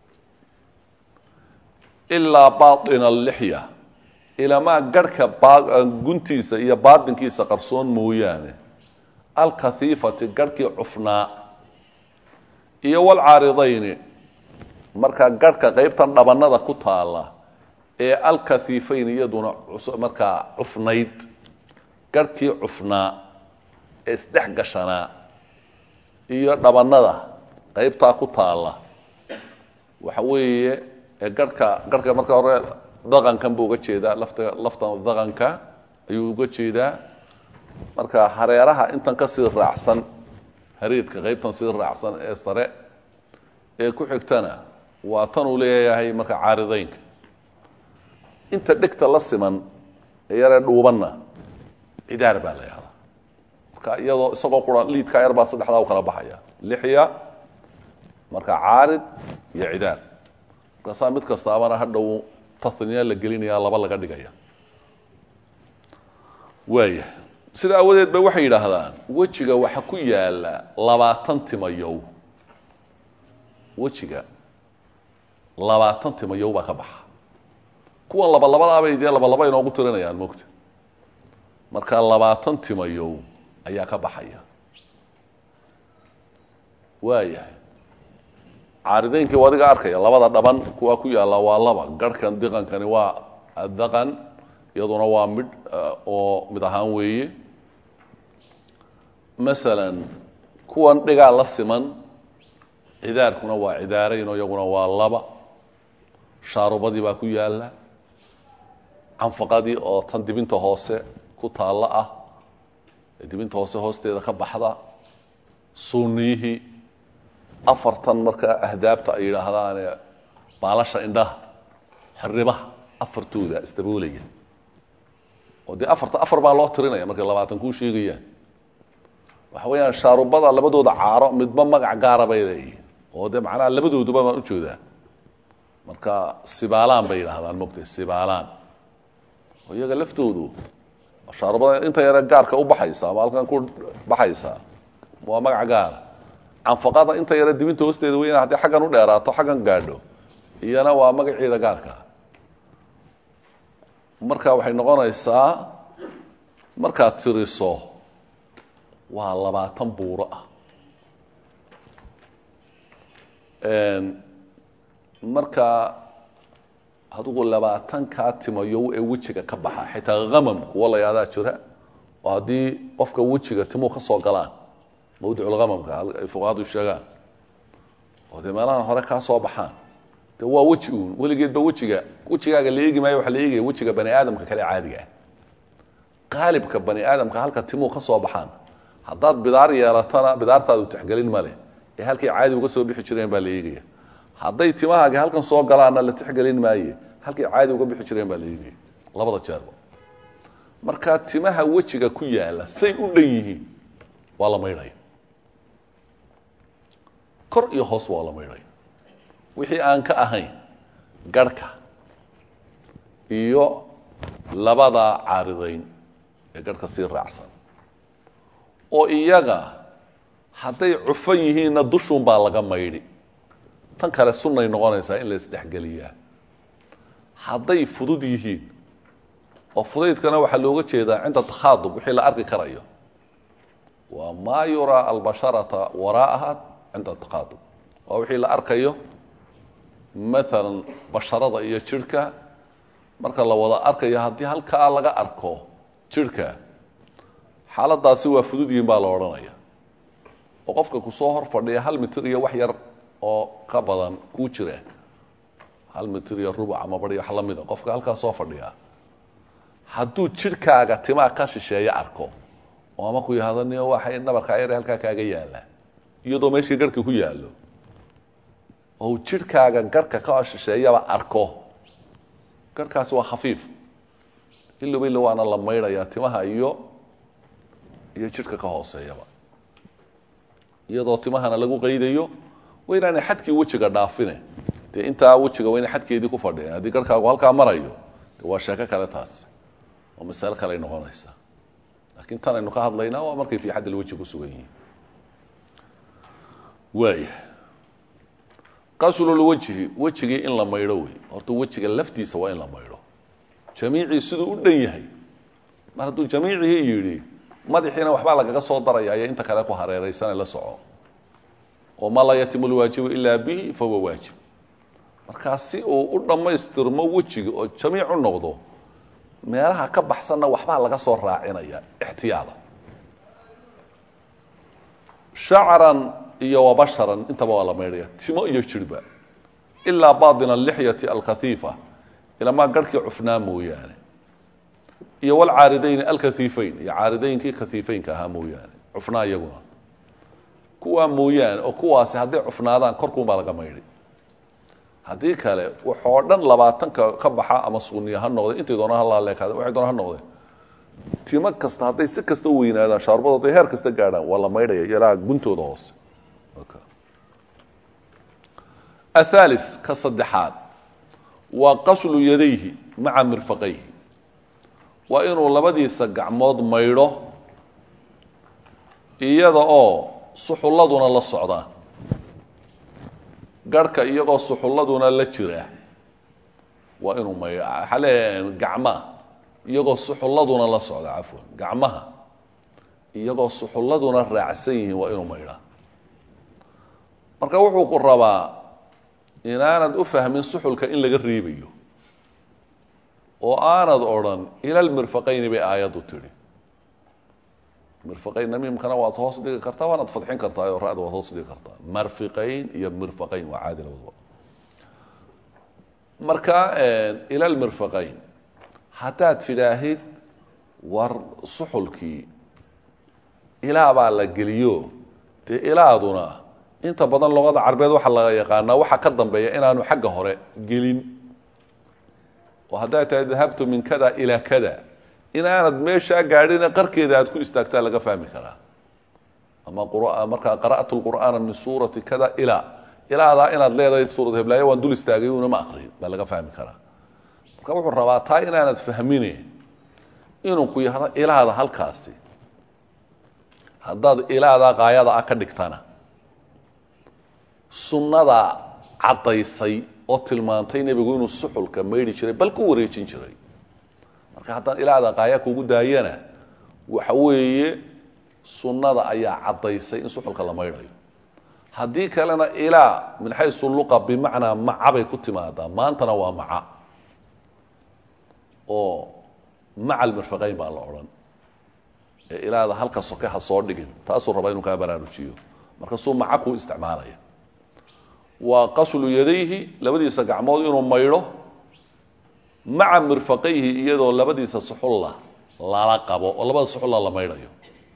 ilaa baaطina alixya ilamaa garhka guntiisa iyo baatinkiisa qarsoon mooyaane alkahiifati garhkii cufnaa iyo walcaaridayni markaa garhka qaybtan dhabanada ku taala ee alkahiifayn iyaduna markaa cufnayd garhkii cufnaa ee isdhex gashanaa iyo dhabanada qaybtaa ku taala waxa weeye garhka marka hore daqankan buu uga jeedaa laftan daqanka ayuu uga jeedaa marka hareeraha intan ka sii raacsan hareedka qaybtan sii raacsan ee sare ee ku xigtana waa tan uu leeyahay marka caaridaynka inta dhegta la siman ee yaree dhuubanna cidaar baa la yahdaa marka iyadoo isagoo quran liidkaa yar baa saddexdaa u kala baxaya lixya marka caarid iyo cidaar markaasaa mid kastaabana hadhow tasniya la gelinaya laba laga dhigaya waaya sida awadeed ba waxay yidhaahdaan wejiga waxa ku yaala 20 timayow wejiga 20 timayow baa ka baxa kuwan labay idee laba inoogu tirinayaan moogta marka 20 timayow ayaa ka baxaya waaya caarideenkii wadiga arkaya labada dhaban kuwa ku yaala waa laba garhkan diqankani waa adaqan iyaduna waa mid oo mid ahaan weeye masalan kuwan dhigaa la siman cidaarkuna waa cidaarayn iyaguna waa laba shaarubadii baa ku yaala canfaqadii oo tan dibinta hoose ku taalla ah dibinta hoose hoosteeda ka baxda sunniyihii afartan marka ahdaabta ay yidhaahdaan baalasha indhaha xiribaha afartooda istaboolaya oo dee afar baa loo tirinaya markay 20 kuu sheegayaan waxa weeyaan shaarubada labadooda caaro midba magac gaara bay leeyihiin oo dee macnaha labadooduba baan u jeedaa marka sibaalaan bay yidhaahdaan mogtay sibaalaan oo iyaga laftoodu shaarubada inta yara gaarka u baxaysa ama halkan ku baxaysa waa magac gaara canfaqada inta yara dibinta hoosteeda weyn haddii xaggan u dheeraato xaggan gaadho iyana waa magaceeda gaarka marka waxay noqonaysaa markaad tiriso waa 20 buuro ah marka adigu 20 kaa timayow ee wejiga ka baxa xitaa qamam kuwa la yaadaa jira oo haddii qofka wejiga timuhu ka soo galaan mawduucul qamamka ay fuqahaadu sheegaan oo dee meelahan hore kaa soo baxaan dee waa weji uun weligeedba wejigaaga la eegi maayo waxa la eegaya wejiga bani aadamka kale caadiga ah qaalibka bani aadamka halka timuhu ka soo baxaan haddaad bidaar yeelatana bidaartaadu tixgelin ma leh ee halkay caadi uga soo bixi jireen baa la eegaya hadday timahaaga halkan soo galaanna la tixgelin maaye halkay caadi uga bixi jireen baa la eegaya labada jeerba marka timaha wejiga ku yaala say u dhan yihiin waa la maydhaya kor iyo hoos waa la maydhaya wixii aan ka ahayn garhka iyo labada caaridayn ee garhka sii raacsan oo iyaga hadday cufan yihiinna dushuun baa laga maydhi tan kale sunnay noqonaysaa in la isdhexgeliyaa hadday fudud yihiin oo fudaydkana waxaa looga jeedaa cinda takhaadub wixii la arki karayo waa maa yuraa albasharata waraa'aha cinda takhaadub waa wixii la arkayo maalan basharada iyo jidhka marka la wada arkayo haddii halkaa laga arko jidhka xaaladaasi waa fudud yihiin baa la odhanaya oo qofka kusoo hor fadhiya 1 mitir iyo wax yar oo ka badan kuu jira 1 mitir iyo rubuc ama bari wax la mid ah qofka halkaa soo fadhiya hadduu jidhkaaga timaa ka shisheeya arko oo ama ku yahadaniyo waxay nabarka yar halkaa kaaga yaala iyadoo meeshii garhka ku yaalo oo jidhkaaga garhka ka shisheeyaba arko garhkaasi waa khafiif ilaa waana la maydhayaa timaha iyo jidhka ka hooseeyaba iyadoo timahana lagu qaydayo waynaanay xadkii wejiga dhaafine dee intaa wejiga wayna xadkeedii ku fadhiyeen haddii garhkaagu halkaa marayo de waa sheeko kale taasi oo masale kale ay noqonaysaa laakiin tan aynu ka hadlaynaa waa markay fii xadd alweji ku sugan yihiin waaya qaslulwajhi wejigii in la maydho wey horta wejiga laftiisa waa in la maydho jamiicii siduu u dhan yahay mar hadduu jamiicihii yidhi madaxiina waxbaa lagaga soo daraya ayaa inta kale ku hareeraysane la soco oo ma laa yatimu lwaajibu ilaa bihi fahuwa waajib markaa si uu u dhammaystirmo wejiga oo jamiic u noqdo meelaha ka baxsanna waxbaa laga soo raacinaya ixtiyaada shacran iyo wabasharan intaba waa la maydhaya timo iyo jirhba ilaa baatina alixyati alkhafiifa ilamaa garhkii cufnaa mooyaane iyo walcaaridayni alkhafiifayn iyo caaridaynkii khafiifeynka ahaa mooyaane cufnaa iyaguna kuwaa mooyaane oo kuwaasi hadday cufnaadaan korkuunbaa laga maydhay haddii kale waxoo dhan 20 ka baxa ama sunniya ha noqday intay doona ha laaleekaada waxay doona ha noqdeen timo kasta hadday si kasta u weynaadaan shaarbadooda heer kasta gaadhaan waa la maydhaya ilaa guntooda hoose الثالث كصدحات وقصل يديه مع مرفقيه وإنه لبديس gacmood maydho iyada oo suxuladuna la socda garka iyagoo suxuladuna la jira waa inuu maydho xaleen gacmaha iyagoo suxuladuna la socda afwan gacmaha iyagoo suxuladuna raacsan yihiin waa inuu maydho marka wuxuu ku rabaa inaanad u fahmin suxulka in laga reebayo oo aanad odhan ila almirfaqayni bay aayaddu tidhi mirfaqayn namiimkana waad hoos dhigi kartaa waanad fadxin kartaa oo ra'da waad hoos dhigi kartaa marfiqayn iyo mirfaqayn waa caadi labadaba marka ila almirfaqayn haddaad tidhaahid war suxulkii ilaa baa la geliyo dee ilaaduna inta badan luqada carbeed waxa laga yaqaanaa waxa ka dambeeya inaanu xagga hore gelin oo hadday tahay dahabtu min kada ila kada inaanad meesha gaadhina qarkeeda aad ku istaagtaa laga fahmi karaa ama quraan marka qaraa'atu alqur'aana min suurati kada ilaada inaad leedahay suurad heblaayo waan dul istaagay una ma aqrin baa laga fahmi karaa marka wuxuu rabaa taa inaanad fahmine inuu ku yahdo ilaada halkaasi haddaad ilaada qaayada ah ka dhigtana sunnada cadaysay oo tilmaantay nebigu inuu suxulka maydhi jiray bal ku wareejin jiray marka haddaan ilaada qaaya kugu daayana waxa weeye sunnada ayaa cadaysay in suxulka la maydhayo haddii kalena ilaa min xaysu luqa bimacnaa maca bay ku timaadaa maantana waa maca oo maca almirfaqayn baa la odhan ee ilaada halka soke ha soo dhigin taasuu rabaa inuu kaa baraarujiyo markaasuu maca kuu isticmaalaya waa qaslu yadayhi labadiisa gacmood inuu maydho maca mirfaqayhi iyadoo labadiisa suxulla lala qabo oo labada suxulla la maydhayo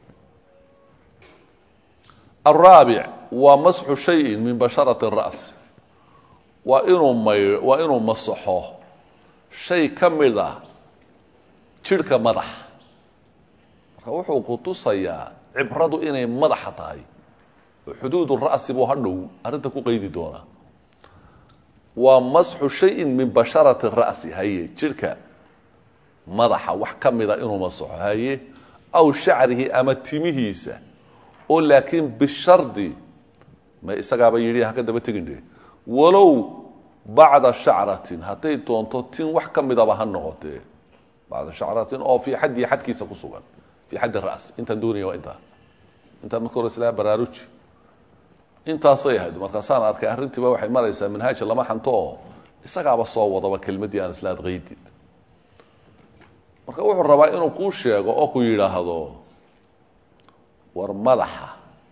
الرابع waa masxu shayin min basharati الra's waa inuu masaxo shay ka mid ah jidhka madaxa marka wuxuu ku tusayaa cibradu inay madaxa tahay xuduud الra'si buu hadhow arrinta ku qaydi doonaa waa masxu shayin min basharati الra'si haye jidhka madaxa wax ka mida inuu masaxo haye aw shacrihi ama timihiisa oo laakiin bishardi ma isagaaba yidhi ha ka daba tegin dhe walow bacda shacratin hadday doonto tin wax ka midaba ha noqotee bacda shacratin oo fii xaddihi xadkiisa ku sugan fii xaddi ra's intaan doonaya waa intaan marka hore islaa baraaruji intaasay ahayd markaasaan arkay arrintiiba waxay maraysaa manhaaja lama xanto oo isagaaba soo wadaba kelmaddii aan islaad qaydid marka wuxuu rabaa inuu kuu sheego oo ku yidhaahdo war madaxa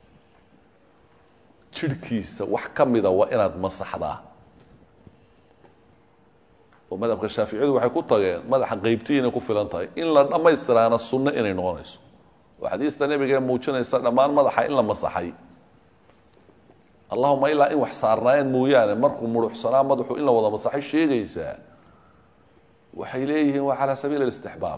jidhkiisa wax ka mida waa inaad masaxdaa oo madhabka shaaficiyadu waxay ku tageen madaxa qaybtii inay ku filan tahay in la dhammaystiraana sunno inay noqonayso oo xadiista nebiga ee muujinaysa dhammaan madaxa in la masaxay allahuma ilaa in wax saarnaayeen mooyaane markuu muruxsanaa madaxu in la wada masaxay sheegaysaa waxay leeyihiin waa calaa sabiili alistixbaab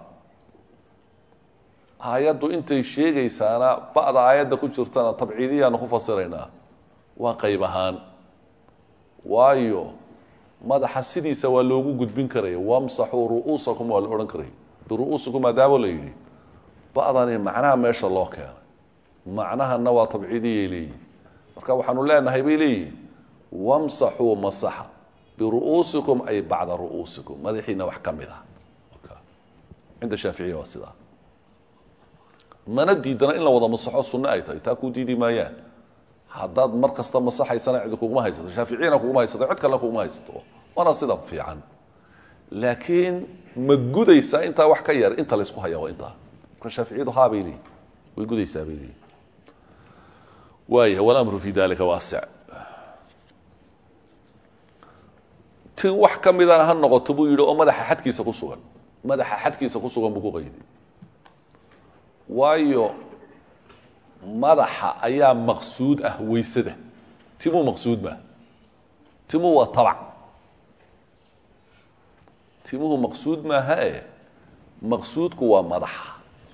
aayaddu intay sheegaysaana ba'da aayadda ku jirtana tabciidiyaanu ku fasiraynaa waa qayb ahaan waayo madaxa sidiisa waa loogu gudbin karaya wamsaxuu ru'uusakum waa la odhan karaya biru'uusikum maadaamo la yidhi ba'dani macnaha meesha loo keenay macnahana waa tabciidiyay leeyihin marka waxaanu leenahay bay leeyihin wamsaxuu masaxa biru'uusikum ay bacda ru'uusikum madaxiina wax ka mid ah cinda shaaficiya waa sidaa mana diidana in la wada masaxo sunno ay tahay taa kuu diidi maayaan haddaad mar kasta masaxaysana cidi kuguma haysato shaaficiyana kuguma haysato cid kalena kuguma haysato waana sida fiican laakiin ma gudaysaa intaa wax ka yar inta laysku haya waa intaa marka shaaficiyadu haa bay leeyihin way gudaysaa bay leeyihin waaya walamru fi dalika waasic tin wax ka midana ha noqoto buu yidhi oo madaxa xadkiisa ku sugan madaxa xadkiisa ku sugan buu ku qayday waayo madaxa ayaa maqsuud ah weysada timuu maqsuud ma timuu waa tabac timuhu maqsuud maaha e maqsuudku waa madaxa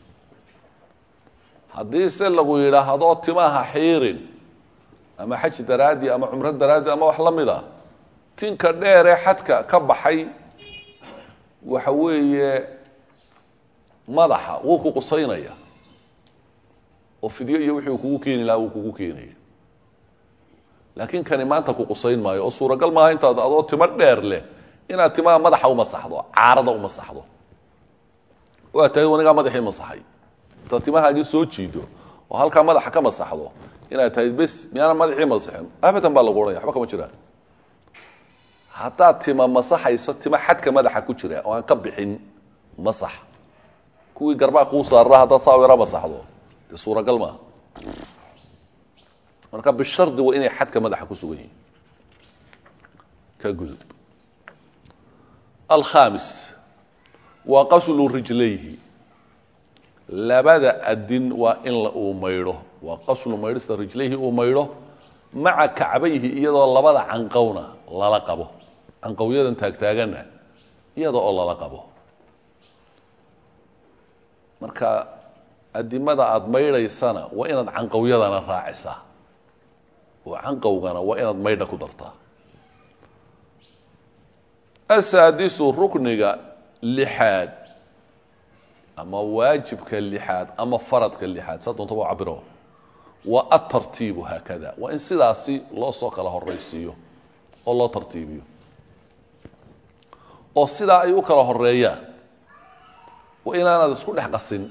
haddii se lagu yidhaahdo timaha xiirin ama xaj daraaddi ama cumro daraaddi ama wax la mid a tinka dheeree xadka ka baxay waxa weeye madaxa wuu ku qusaynaya oo fidyo iyo wixii uu kugu keeni lahaa wuu kugu keenaya laakiin kani maanta ku qusayn maayo oo suuragal maaha intaad adoo timo dheer leh inaad timaha madaxa umasaxdo caarada umasaxdo waa tahay wanigaa madaxii masaxay intaad timahaagii soo jiido oo halkaa madaxa ka masaxdo inaad tahay bes miyaana madaxii masaxin abadan baa lagu odhanaya waxba kama jiraan haddaad tima masaxayso tima xadka madaxa ku jira oo aan ka bixin masax kuwii garbaa kuu saarra haddaad saa yara masaxdo dee suuragal maaha marka bishardi waa inay xadka madaxa ku sugan yihiin ka gudub alkhamis waa qaslu rijlayhi labada adin waa in uu maydho waa qaslu maydhista rijlayhi uu maydho maca kacbayhi iyadoo labada canqowna lala qabo canqowyadan taagtaaganna iyada oo lala qabo marka adimada aada maydhaysana waa inaad canqowyadana raacisaa oo canqowgana waa inaad maydha ku dartaa asaadisu rukniga lixaad ama waajibka lixaad ama faradka lixaad saa doonta waa cabiro waa atartiibu haakada waa in sidaasi loo soo kala horaysiiyo oo loo tartiibiyo oo sidaa ay u kala horeeyaan waa inaanad isku dhex qasin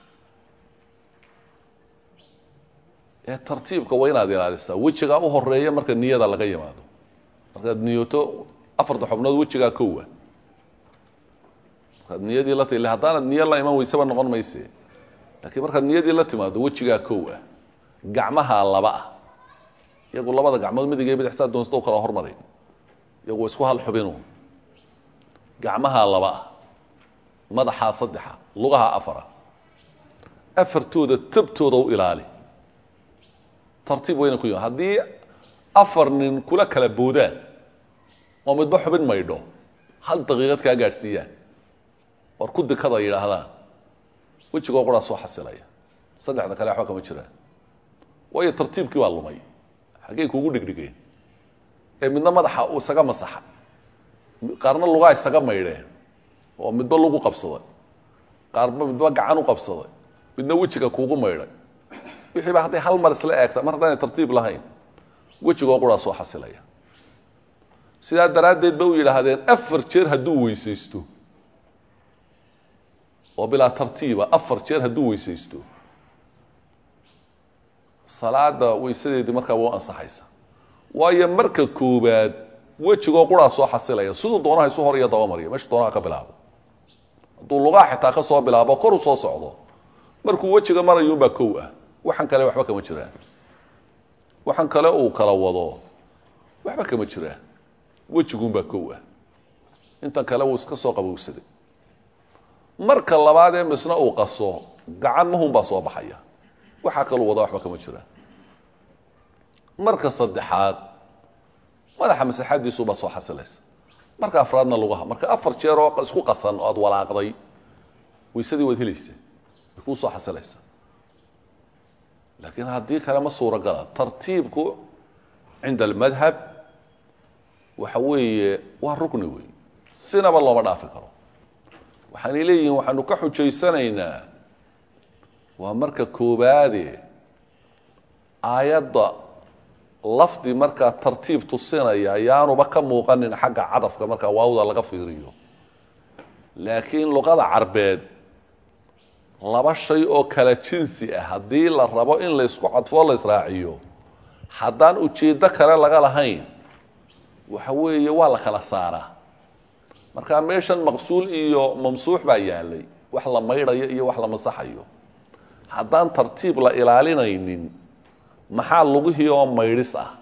ee tartiibka waa inaad ilaalisaa wejigaa u horeeya marka niyada laga yimaado markaad niyoto afarta xubnood wejigaa kowa markaad niyadii la tile haddaanad niyo la iman weysaba noqon mayse laakiin markaad niyadii la timaado wejigaa kow ah gacmaha laba ah iyagu labada gacmood midigay bidixsaa doonsta u kala hormaray iyagu waa isku hal xubinu gacmaha laba ah madaxaa saddexa lugaha afara afartooda tabtooda u ilaali tartiib wayna ku yihin haddii afar nin kula kala boodaan oo midba xubin maydho hal daqiiqad kaa gaadhsiiyaan war ku dikada yidhaahdaan wejigoo quraa soo xasilaya saddexda kale waxba kama jiraan waayo tartiibkii waa lumay xaggey kuugu dhigdhigeen ee midna madaxa uu isaga masaxa qaarna lugaa isaga maydheen oo midba lagu qabsaday qaarba midba gacan u qabsaday midna wejiga kuugu maydhay wixii ba hadday hal mar isla eegta mar haddaanay tartiib lahayn wejigoo quraa soo xasilaya sidaa daraaddeed ba u yidhaahdeen afar jeer hadduu weysaysto oo bilaa tartiiba afar jeer hadduu weysaysto salaada weysadeedii markaa waa ansaxaysa waayo marka koobaad wejigoo quraa soo xasilaya siduu doonaha isu hor iyo dabamariya meesha doonaha ka bilaabo hadduu lugaa xitaa ka soo bilaabo kor u soo socdo markuu wejiga marayuunbaa kow ah waxaan kale waxba kama jiraan waxaan kale uu kala wado waxba kama jiraan wejiguunbaa kow ah intan kale wuu iska soo qabowsaday marka labaad ee misna uu qaso gacamahunbaa soo baxaya waxaa kaluu wada waxba kama jiraan marka saddexaad madaxa masaxadiisuubaa soo xasilaysa marka afraadna lugaha marka afar jeer oo isku qasan oo aad walaaqday weysadii waad helaysa way kuu soo xasilaysa laakiin haddii kale ma suuragala tartiibku cinda almadhab waxa weeye waa rukni wey sinaba looma dhaafi karo waxaanay leeyihiin waxaanu ka xujaysanaynaa waa marka koobaade aayadda lafdi markaa tartiib tusinaya yaanuba ka muuqanin xagga cadafka markaa waawda laga fiiriyo laakiin luqada carbeed laba shay oo kala jinsi ah haddii la rabo in la isku cadfo la israaciyo haddaan ujeeddo kale laga lahayn waxa weeye waa la kala saaraa markaa meeshan maqsuul iyo mamsuux baa yaalay wax la maydhayo iyo wax la masaxayo haddaan tartiib la ilaalinaynin maxaa lugihii oo maydhis ah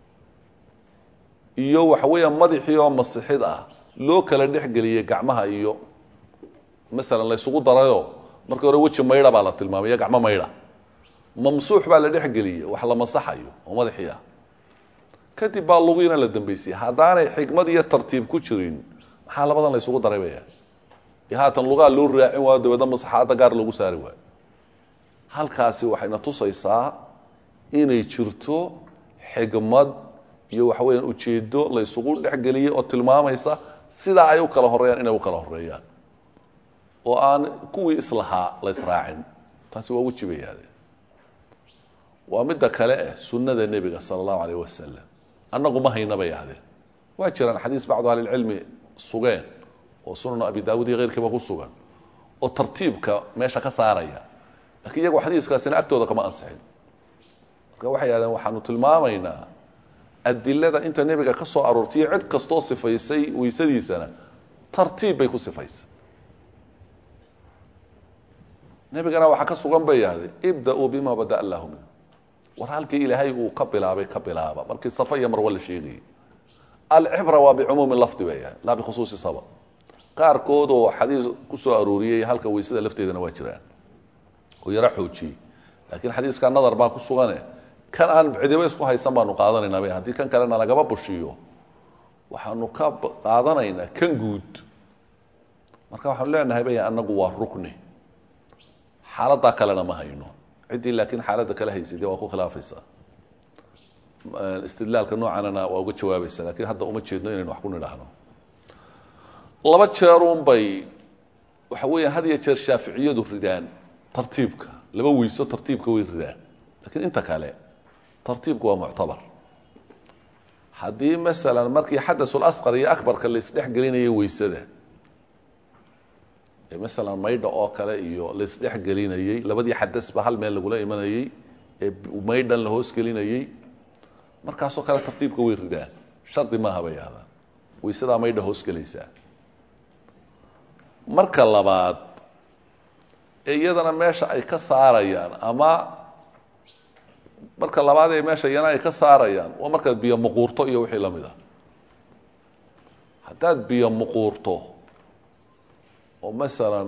iyo waxa weeya madaxii oo masixid ah loo kala dhexgeliyey gacmaha iyo masalan la isugu darayo markii hore weji maydha baa la tilmaamaya gacmo maydha mamsuux baa la dhexgeliyey wax la masaxayo oo madaxii ah kadib baa lugiina la dambaysiyey haddaanay xikmad iyo tartiib ku jirin maxaa labadan la isugu dareebaya haatan lugaa loo raacin waayo dabeedna masaxaadda gaar loogu saari waayo halkaasi waxayna tusaysaa inay jirto xikmad iyo waxa weeyaan ujeedo la isugu dhexgeliyey oo tilmaamaysa sidaa ay u kala horeeyaan inay u kala horeeyaan oo aan kuwii islahaa la israacin taasi waa wajibayaade waa midda kale sunnada nebiga sala allahu calayh wasalam annagu ma hayna bay ahdeen waa jiraan xadiis bacdu ahlilcilmi sugeen oo sunan abi daawud iyo keyrkiiba ku sugan oo tartiibka meesha ka saaraya lakiin iyagu xadiiskaasina agtooda kama ansixin marka waxay yidhahdeen waxaanu tilmaamaynaa adilada inta nebiga ka soo aroortaiyo cid kastoo sifaysay weysadiisana tartiib bay ku sifaysay nebigana waxaa ka sugan bay yidhahdeen ibda-uu bima bada allahu min war halkii ilaahay uu ka bilaabay ka bilaaba markii safa iyo marwa la sheegayay alcibra waa bicumuumi lafdi bay yahay laa bikhusuusi sabab qaarkood oo xadiis ku soo arooriyey halka weysada lafteedana waa jiraan oo yaro xoojiyey laakiin xadiiskaa nadar baa ku sugane kan aan cidiba isku haysan baanu qaadanaynaa bay haddii kan kalena lagaba bushiyo waxaanu ka qaadanaynaa kan guud marka waxaanu leenahay bay annagu waa rukni xaaladdaa kalena ma hayno ciddii laakiin xaaladda kala haysay dee waa ku khilaafaysaa istidlaalka noocanana waa uga jawaabaysa lakiin hadda uma jeedno inaynu wax ku nidhaahno laba jeerun bay waxa weeyaan had iyo jeer shaaficiyadu ridaan tartiibka laba weyso tartiibka way ridaan lakiin inta kale tartiibku waa muctabar haddii masalan markii xadasul asqar iyo akbarka la isdhex gelinayay weysada ee masalan maydha oo kale iyo la isdhex gelinayey labadii xadasba hal meel lagula imanayey ee maydhan la hoos gelinayey markaasoo kale tartiibka way ridaan shardi maaha bay ahdaan weysadaa maydha hoos gelaysaa marka labaad ee iyadana meesha ay ka saarayaan ama marka labaad ee meesha iyana ay ka saarayaan waa markaad biyo muquurto iyo wixii la mid a haddaad biyo muquurto oo masalan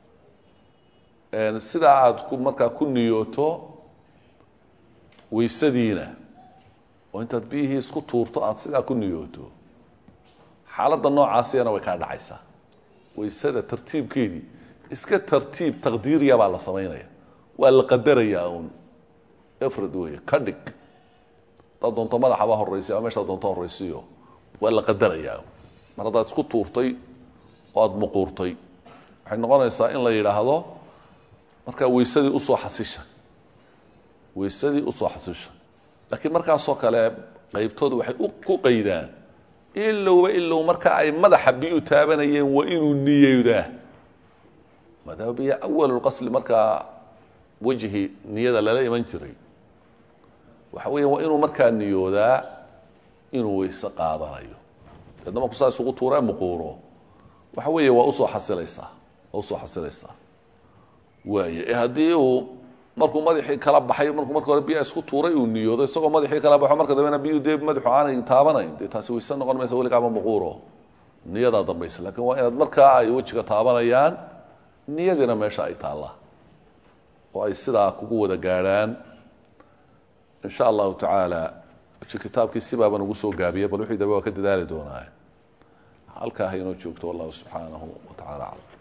sidaa aada markaa ku niyooto weysadiina oo intaad biyihii isku tuurto aada sidaa ku niyooto xaaladda noocaasiyana way kaa dhacaysaa weysada tartiibkeedii iska tartiib taqdiiriya baa la samaynaya waa la qadarayaa uun efrad weeye ka dhig hadaad doonto madaxaba horraysiy ama meeshaad doonto horraysiyo waa la qadarayaa mar haddaad isku tuurtay oo aada muquurtay waxay noqonaysaa in la yidhaahdo markaa weysadii usoo xasisha weysadii usoo xasisha laakiin markaasoo kale qaybtoodu waxay ku qaydaan ilowba ilow marka ay madaxa biyu taabanayeen waa inuu niyeydaa maadaama biyo awalulqasli markaa wejhi niyada lala iman jiray waxa weya waa inuu markaa niyoodaa inuu weyse qaadanayo deedna marku saa isugu tuuree muquuro waxa weeye waa usoo xasilaysaa waa usoo xasilaysaa waaye haddii uu markuu madaxii kala baxay markuu marka hore biyaa isku tuuray uu niyoodo isagoo madaxii kala baxo marka dambena biyu dee madaxu aanay taabanayn dee taasi weyse noqon maysa weligaaba muquuro niyadaa dambaysa lakin waa inaad markaa ay wejiga taabanayaan niyadiina meesha ay taallaa oo ay sidaa kugu wada gaadhaan in sha allahu tacaala kitaabkii sibaaban ugu soo gaabiyay bal wixii dambe waa ka dadaali doonaa halkaa haynoo joogto wallahu subxaanahu wa tacala aclam